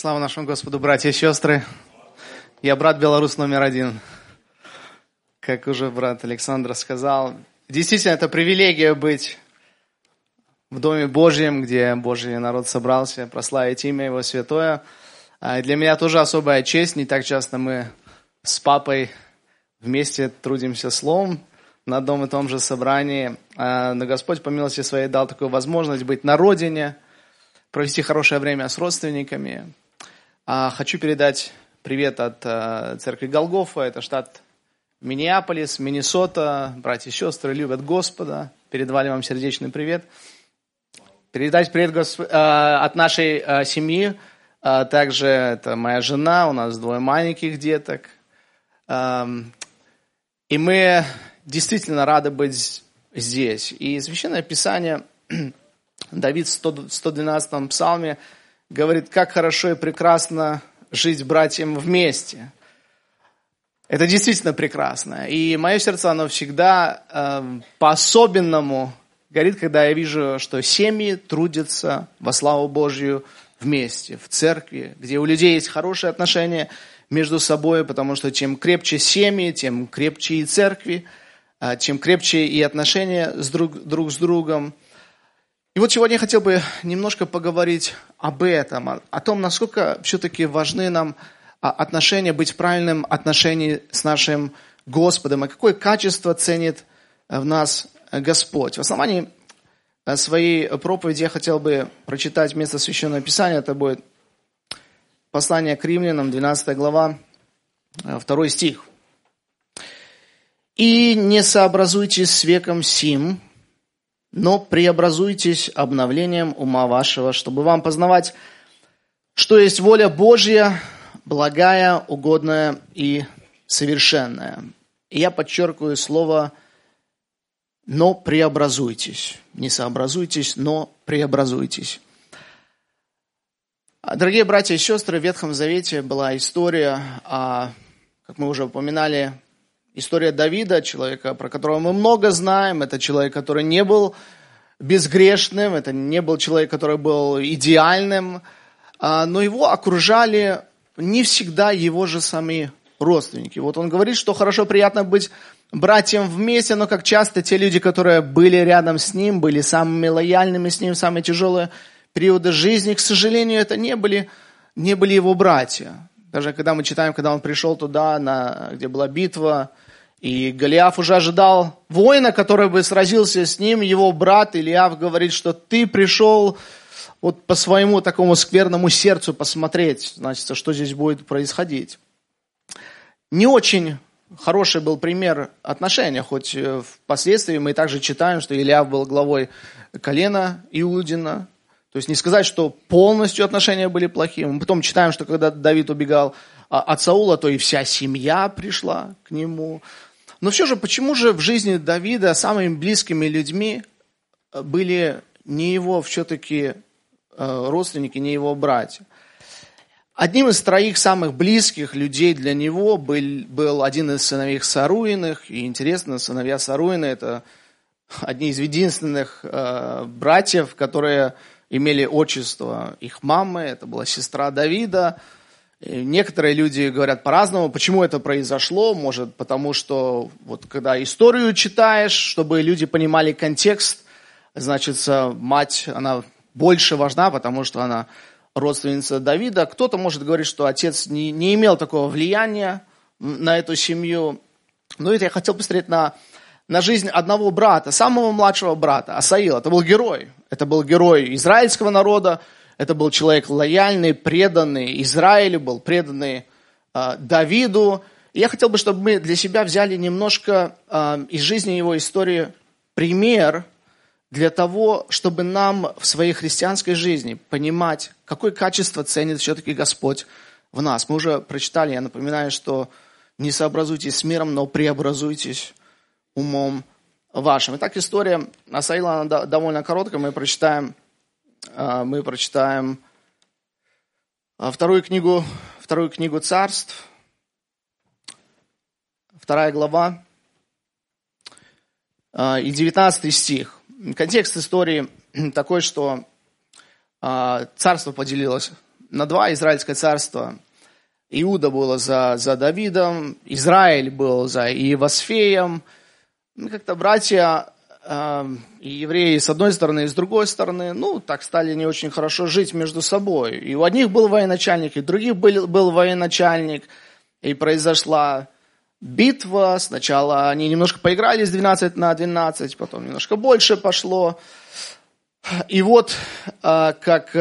Слава нашему Господу, братья и сестры. Я брат белорус номер 1. Как уже брат Александр сказал. Действительно, это привилегия быть в Доме Божьем, где Божий народ собрался, прославить имя Его святое. Для меня тоже особая честь. Не так часто мы с папой вместе трудимся словом на одном и том же собрании. Но Господь по милости своей дал такую возможность быть на родине, провести хорошее время с родственниками. Хочу передать привет от церкви Голгофа. Это штат Миннеаполис, Миннесота. Братья и сестры любят Господа. Передавали вам сердечный привет. Передать привет от нашей семьи. Также это моя жена, у нас 2 маленьких деток. И мы действительно рады быть здесь. И Священное Писание, Давид в 112-м псалме говорит, как хорошо и прекрасно жить братьям вместе. Это действительно прекрасно. И мое сердце, оно всегда по-особенному горит, когда я вижу, что семьи трудятся во славу Божью вместе, в церкви, где у людей есть хорошие отношения между собой, потому что чем крепче семьи, тем крепче и церкви, чем крепче и отношения друг с другом. И вот сегодня я хотел бы немножко поговорить об этом, о том, насколько все-таки важны нам отношения, быть в правильном отношении с нашим Господом, и какое качество ценит в нас Господь. В основании своей проповеди я хотел бы прочитать место Священного Писания, это будет послание к Римлянам, 12 глава, 2 стих. «И не сообразуйтесь с веком сим, но преобразуйтесь обновлением ума вашего, чтобы вам познавать, что есть воля Божья, благая, угодная и совершенная». И я подчеркиваю слово «но преобразуйтесь». Не сообразуйтесь, но преобразуйтесь. Дорогие братья и сестры, в Ветхом Завете была история, как мы уже упоминали, история Давида, человека, про которого мы много знаем. Это человек, который не был безгрешным, это не был человек, который был идеальным, но его окружали не всегда его же сами родственники. Вот он говорит, что хорошо, приятно быть братьям вместе, но как часто те люди, которые были рядом с ним, были самыми лояльными с ним в самые тяжелые периоды жизни, к сожалению, это не были его братья. Даже когда мы читаем, когда он пришел туда, где была битва, и Голиаф уже ожидал воина, который бы сразился с ним, его брат Илиаф говорит, что ты пришел вот по своему такому скверному сердцу посмотреть, значит, что здесь будет происходить. Не очень хороший был пример отношения, хоть впоследствии мы также читаем, что Илиаф был главой колена Иудина. То есть не сказать, что полностью отношения были плохими. Мы потом читаем, что когда Давид убегал от Саула, то и вся семья пришла к нему. Но все же, почему же в жизни Давида самыми близкими людьми были не его все-таки родственники, не его братья? Одним из 3 самых близких людей для него был один из сыновей Саруиных. И интересно, сыновья Саруины – это одни из единственных братьев, которые имели отчество их мамы. Это была сестра Давида. И некоторые люди говорят по-разному, почему это произошло. Может, потому что вот когда историю читаешь, чтобы люди понимали контекст, значит, мать, она больше важна, потому что она родственница Давида. Кто-то может говорить, что отец не имел такого влияния на эту семью. Но это я хотел посмотреть на жизнь одного брата, самого младшего брата, Асаила. Это был герой. Это был герой израильского народа. Это был человек лояльный, преданный Израилю, был преданный Давиду. И я хотел бы, чтобы мы для себя взяли немножко из жизни его истории пример для того, чтобы нам в своей христианской жизни понимать, какое качество ценит все-таки Господь в нас. Мы уже прочитали, я напоминаю, что не сообразуйтесь с миром, но преобразуйтесь умом вашим. Итак, история Асаила она довольно короткая. Мы прочитаем вторую книгу Царств, 2 глава и 19 стих. Контекст истории такой, что царство поделилось на два израильское царство. Иуда был за Давидом, Израиль был за Иеосфеем. Как-то братья и евреи с одной стороны и с другой стороны, так стали не очень хорошо жить между собой. И у одних был военачальник, и у других был военачальник. И произошла битва. Сначала они немножко поиграли с 12-12, потом немножко больше пошло. И вот как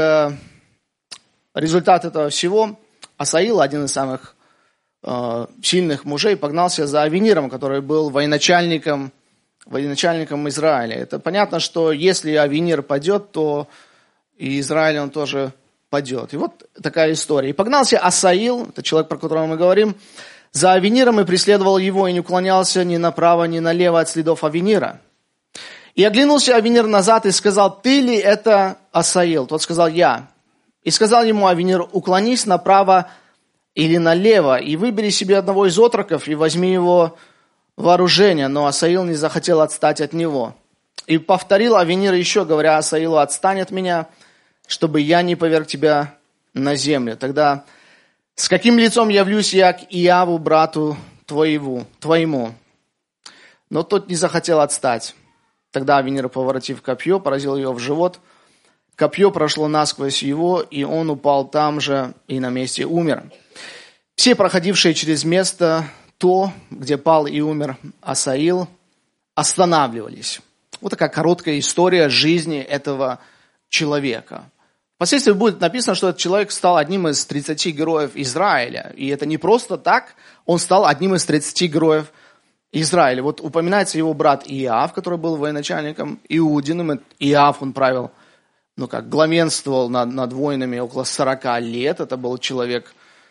результат этого всего Асаил, один из самых сильных мужей, погнался за Авениром, который был военачальником Израиля. Это понятно, что если Авенир падет, то и Израиль он тоже падет. И вот такая история. И погнался Асаил, это человек, про которого мы говорим, за Авениром и преследовал его, и не уклонялся ни направо, ни налево от следов Авенира. И оглянулся Авенир назад и сказал: «Ты ли это Асаил?» Тот сказал: «Я». И сказал ему Авенир: «Уклонись направо или налево, и выбери себе одного из отроков, и возьми его вооружение». Но Асаил не захотел отстать от него. И повторил Авенир еще, говоря Асаилу: «Отстань от меня, чтобы я не поверг тебя на землю. Тогда с каким лицом явлюсь я к Иаву, брату твоему?» Но тот не захотел отстать. Тогда Авенир, поворотив копье, поразил его в живот. Копье прошло насквозь его, и он упал там же и на месте умер. Все проходившие через место то, где пал и умер Асаил, останавливались. Вот такая короткая история жизни этого человека. Впоследствии будет написано, что этот человек стал одним из 30 героев Израиля. И это не просто так, он стал одним из 30 героев Израиля. Вот упоминается его брат Иав, который был военачальником Иудиным. Иав, он правил, главенствовал над воинами около 40 лет. Это был человек,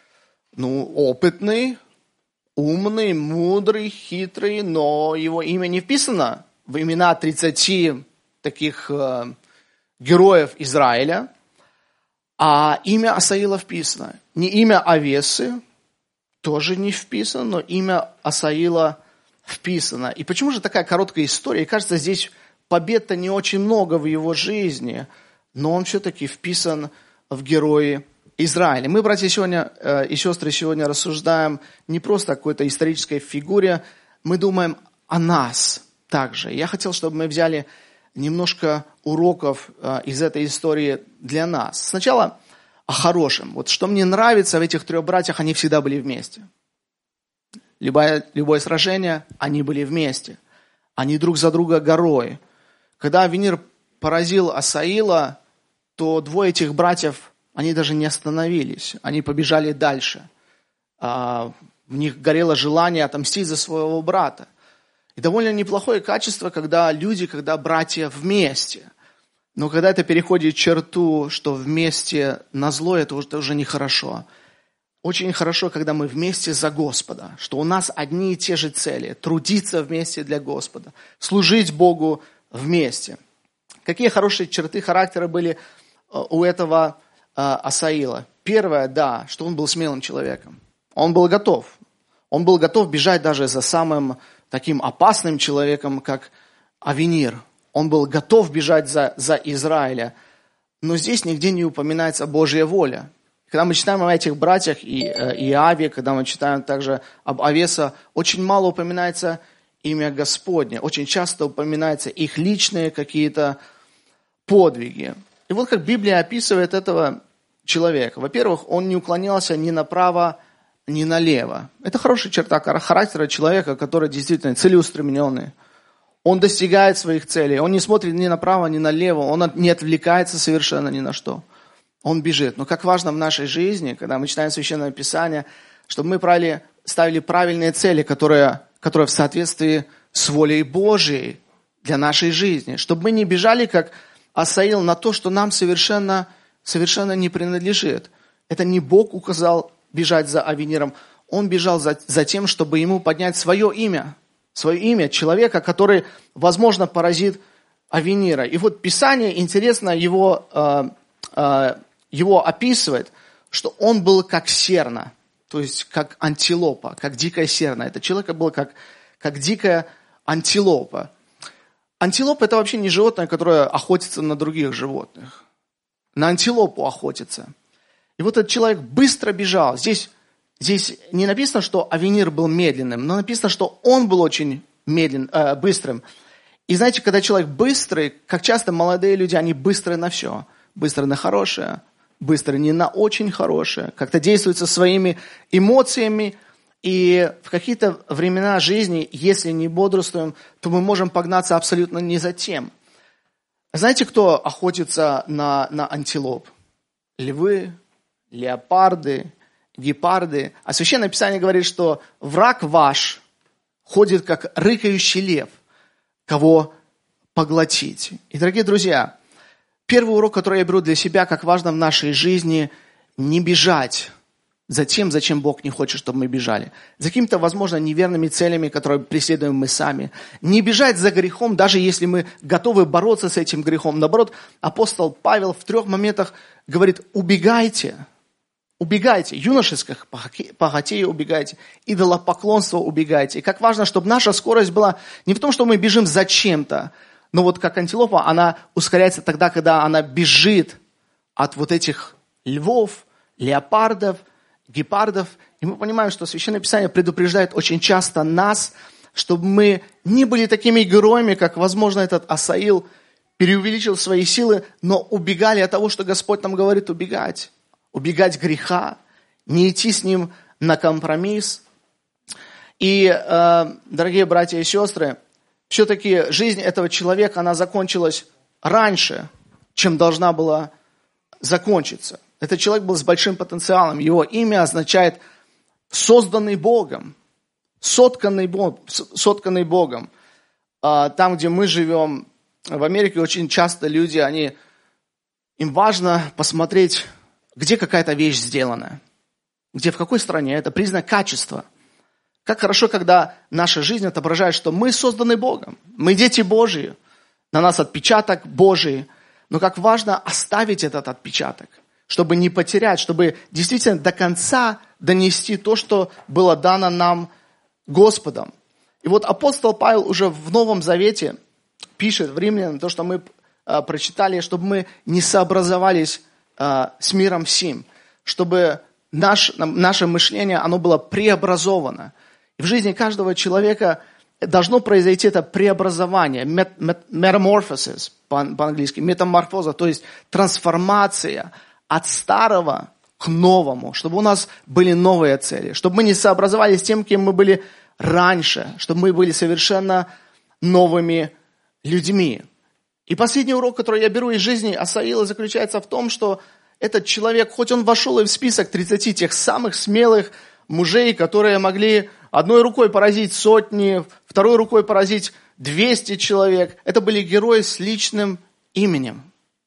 опытный, умный, мудрый, хитрый, но его имя не вписано в имена 30 таких героев Израиля, а имя Асаила вписано. Не имя Авесы, тоже не вписано, но имя Асаила вписано. И почему же такая короткая история? И кажется, здесь побед-то не очень много в его жизни, но он все-таки вписан в герои Израиля. Мы, братья и сестры, сегодня рассуждаем не просто о какой-то исторической фигуре, мы думаем о нас также. Я хотел, чтобы мы взяли немножко уроков из этой истории для нас. Сначала о хорошем. Вот что мне нравится в этих трех братьях, они всегда были вместе. Любое сражение, они были вместе. Они друг за друга горой. Когда Авенир поразил Асаила, то двое этих братьев, они даже не остановились. Они побежали дальше. В них горело желание отомстить за своего брата. И довольно неплохое качество, когда братья вместе. Но когда это переходит черту, что вместе назло, это уже нехорошо. Очень хорошо, когда мы вместе за Господа, что у нас одни и те же цели. Трудиться вместе для Господа, служить Богу вместе. Какие хорошие черты характера были у этого Асаила? Первое, что он был смелым человеком. Он был готов. Он был готов бежать даже за самым таким опасным человеком, как Авенир. Он был готов бежать за Израиля. Но здесь нигде не упоминается Божья воля. Когда мы читаем о этих братьях и Иаве, когда мы читаем также об Авесе, очень мало упоминается имя Господне. Очень часто упоминаются их личные какие-то подвиги. И вот как Библия описывает этого человека. Во-первых, он не уклонялся ни направо, ни налево. Это хорошая черта характера человека, который действительно целеустремленный. Он достигает своих целей. Он не смотрит ни направо, ни налево. Он не отвлекается совершенно ни на что. Он бежит. Но как важно в нашей жизни, когда мы читаем Священное Писание, чтобы мы ставили правильные цели, которые в соответствии с волей Божией для нашей жизни. Чтобы мы не бежали, как Асаил, на то, что нам совершенно не принадлежит. Это не Бог указал бежать за Авениром. Он бежал за тем, чтобы ему поднять свое имя человека, который, возможно, поразит Авенира. И вот Писание, интересно, его описывает, что он был как серна, то есть как антилопа, как дикая серна. Это человек был как дикая антилопа. Антилопа – это вообще не животное, которое охотится на других животных. На антилопу охотится. И вот этот человек быстро бежал. Здесь не написано, что Авенир был медленным, но написано, что он был очень быстрым. И знаете, когда человек быстрый, как часто молодые люди, они быстрые на все. Быстрые на хорошее, быстрые не на очень хорошее. Как-то действуют со своими эмоциями. И в какие-то времена жизни, если не бодрствуем, то мы можем погнаться абсолютно не за тем. Знаете, кто охотится на антилоп? Львы, леопарды, гепарды. А Священное Писание говорит, что враг ваш ходит, как рыкающий лев, кого поглотить. И, дорогие друзья, первый урок, который я беру для себя, как важно в нашей жизни, не бежать за тем, зачем Бог не хочет, чтобы мы бежали. За какими-то, возможно, неверными целями, которые преследуем мы сами. Не бежать за грехом, даже если мы готовы бороться с этим грехом. Наоборот, апостол Павел в 3 моментах говорит: убегайте. Убегайте, юношеских похотей убегайте, идолопоклонства убегайте. И как важно, чтобы наша скорость была не в том, что мы бежим за чем-то, но вот как антилопа, она ускоряется тогда, когда она бежит от вот этих львов, леопардов, гепардов. И мы понимаем, что Священное Писание предупреждает очень часто нас, чтобы мы не были такими героями, как, возможно, этот Асаил преувеличил свои силы, но убегали от того, что Господь нам говорит убегать. Убегать греха, не идти с ним на компромисс. И, дорогие братья и сестры, все-таки жизнь этого человека, она закончилась раньше, чем должна была закончиться. Этот человек был с большим потенциалом. Его имя означает «созданный Богом», «сотканный Богом». Там, где мы живем, в Америке, очень часто люди, им важно посмотреть, где какая-то вещь сделана, где, в какой стране. Это признак качества. Как хорошо, когда наша жизнь отображает, что мы созданы Богом. Мы дети Божьи. На нас отпечаток Божий. Но как важно оставить этот отпечаток, чтобы не потерять, чтобы действительно до конца донести то, что было дано нам Господом. И вот апостол Павел уже в Новом Завете пишет в Римлянам то, что мы прочитали, чтобы мы не сообразовались с миром сим, чтобы наше мышление, оно было преобразовано. И в жизни каждого человека должно произойти это преобразование, metamorphosis по-английски, метаморфоза, то есть трансформация от старого к новому, чтобы у нас были новые цели, чтобы мы не сообразовались с тем, кем мы были раньше, чтобы мы были совершенно новыми людьми. И последний урок, который я беру из жизни Асаила, заключается в том, что этот человек, хоть он вошел и в список 30 тех самых смелых мужей, которые могли одной рукой поразить сотни, второй рукой поразить 200 человек, это были герои с личным именем.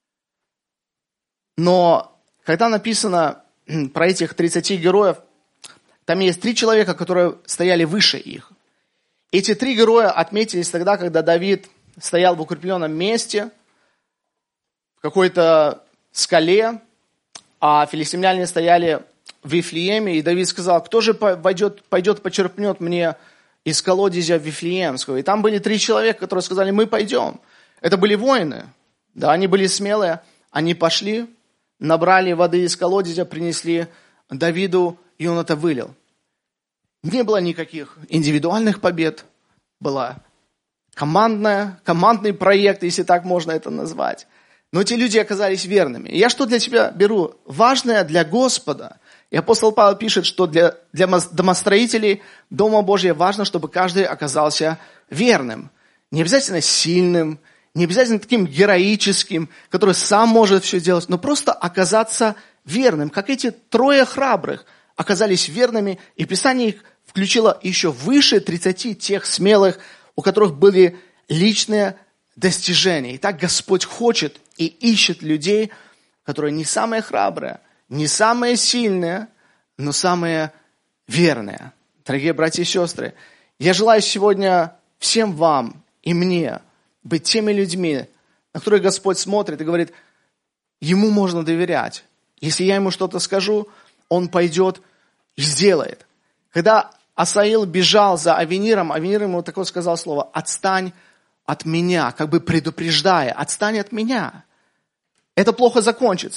Но когда написано про этих 30 героев, там есть 3 человека, которые стояли выше их. Эти 3 героя отметились тогда, когда Давид стоял в укрепленном месте, в какой-то скале, а филистимляне стояли в Вифлееме, и Давид сказал: кто же пойдет почерпнет мне из колодезя Вифлеемского? И там были 3 человека, которые сказали: мы пойдем. Это были воины, да, они были смелые, они пошли, набрали воды из колодезя, принесли Давиду, и он это вылил. Не было никаких индивидуальных побед, была командный проект, если так можно это назвать. Но эти люди оказались верными. И я что для тебя беру? Важное для Господа. И апостол Павел пишет, что для домостроителей Дома Божьего важно, чтобы каждый оказался верным. Не обязательно сильным, не обязательно таким героическим, который сам может все сделать, но просто оказаться верным. Как эти 3 храбрых оказались верными, и Писание их включило еще выше 30 тех смелых, у которых были личные достижения. И так Господь хочет и ищет людей, которые не самые храбрые, не самые сильные, но самые верные. Дорогие братья и сестры, я желаю сегодня всем вам и мне быть теми людьми, на которых Господь смотрит и говорит: Ему можно доверять. Если я Ему что-то скажу, Он пойдет и сделает. Когда Асаил бежал за Авениром, Авенир ему такое сказал слово: отстань от меня, как бы предупреждая: отстань от меня. Это плохо закончится.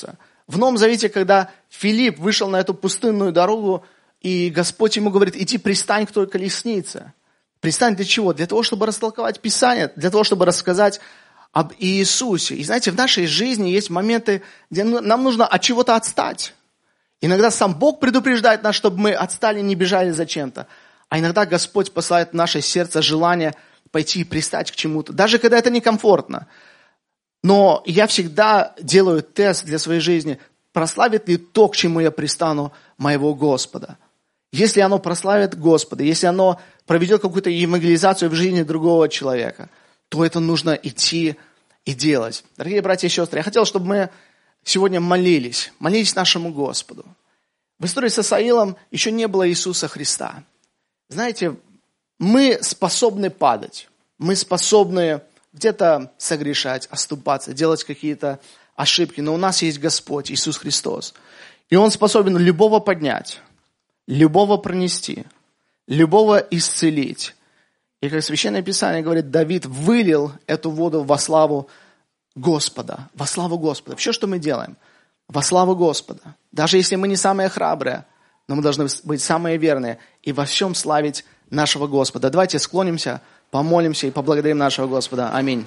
В Новом Завете, когда Филипп вышел на эту пустынную дорогу, и Господь ему говорит, иди пристань к той колеснице. Пристань для чего? Для того, чтобы растолковать Писание, для того, чтобы рассказать об Иисусе. И знаете, в нашей жизни есть моменты, где нам нужно от чего-то отстать. Иногда сам Бог предупреждает нас, чтобы мы отстали, не бежали за чем-то. А иногда Господь посылает в наше сердце желание пойти и пристать к чему-то, даже когда это некомфортно. Но я всегда делаю тест для своей жизни, прославит ли то, к чему я пристану, моего Господа. Если оно прославит Господа, если оно проведет какую-то евангелизацию в жизни другого человека, то это нужно идти и делать. Дорогие братья и сестры, я хотел, чтобы мы сегодня молились нашему Господу. В истории со Саилом еще не было Иисуса Христа. Знаете, мы способны падать, мы способны где-то согрешать, оступаться, делать какие-то ошибки, но у нас есть Господь, Иисус Христос. И Он способен любого поднять, любого пронести, любого исцелить. И как Священное Писание говорит, Давид вылил эту воду во славу Господа. Во славу Господа. Все, что мы делаем, во славу Господа. Даже если мы не самые храбрые, но мы должны быть самые верные и во всем славить нашего Господа. Давайте склонимся, помолимся и поблагодарим нашего Господа. Аминь.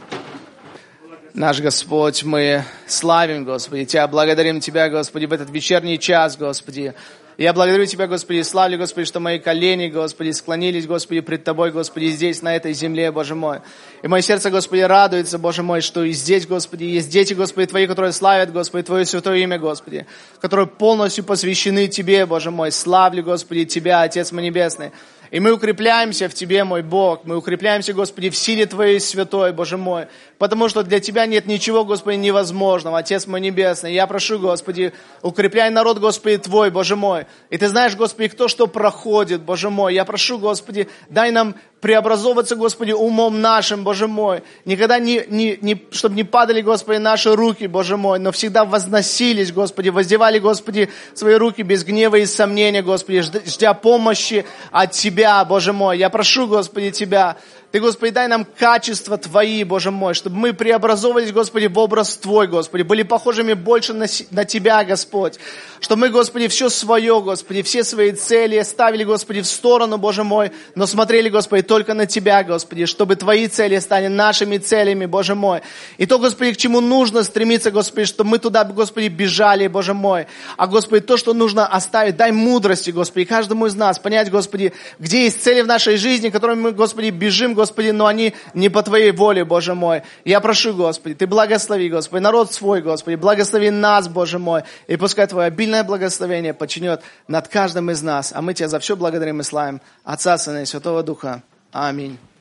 Наш Господь, мы славим, Господи, Тебя, благодарим Тебя, Господи, в этот вечерний час, Господи. Я благодарю Тебя, Господи, славлю, Господи, что мои колени, Господи, склонились, Господи, пред Тобой, Господи, здесь, на этой земле, Боже мой. И мое сердце, Господи, радуется, Боже мой, что и здесь, Господи, есть дети, Господи, Твои, которые славят, Господи, Твое святое имя, Господи, которые полностью посвящены Тебе, Боже мой. Славлю, Господи, Тебя, Отец мой Небесный. И мы укрепляемся в Тебе, мой Бог. Мы укрепляемся, Господи, в силе Твоей святой, Боже мой. Потому что для Тебя нет ничего, Господи, невозможного, Отец мой Небесный. Я прошу, Господи, укрепляй народ, Господи, Твой, Боже мой. И Ты знаешь, Господи, кто что проходит, Боже мой. Я прошу, Господи, дай нам преобразовываться, Господи, умом нашим, Боже мой. Никогда чтобы не падали, Господи, наши руки, Боже мой, но всегда возносились, Господи, воздевали, Господи, свои руки без гнева и сомнения, Господи, ждя помощи от Тебя, Боже мой. Я прошу, Господи, Тебя, Ты, Господи, дай нам качества Твои, Боже мой, чтобы мы преобразовывались, Господи, в образ Твой, Господи, были похожими больше на Тебя, Господь. Чтобы мы, Господи, все свое, Господи, все свои цели ставили, Господи, в сторону, Боже мой, но смотрели, Господи, только на Тебя, Господи, чтобы Твои цели стали нашими целями, Боже мой. И то, Господи, к чему нужно стремиться, Господи, чтобы мы туда, Господи, бежали, Боже мой. А, Господи, то, что нужно оставить, дай мудрости, Господи, каждому из нас понять, Господи, где есть цели в нашей жизни, которыми мы, Господи, бежим, Господи, но они не по Твоей воле, Боже мой. Я прошу, Господи, Ты благослови, Господи, народ свой, Господи, благослови нас, Боже мой, и пускай Твое обильное благословение подчинет над каждым из нас. А мы Тебя за все благодарим и славим, Отца, Сына и Святого Духа. Аминь.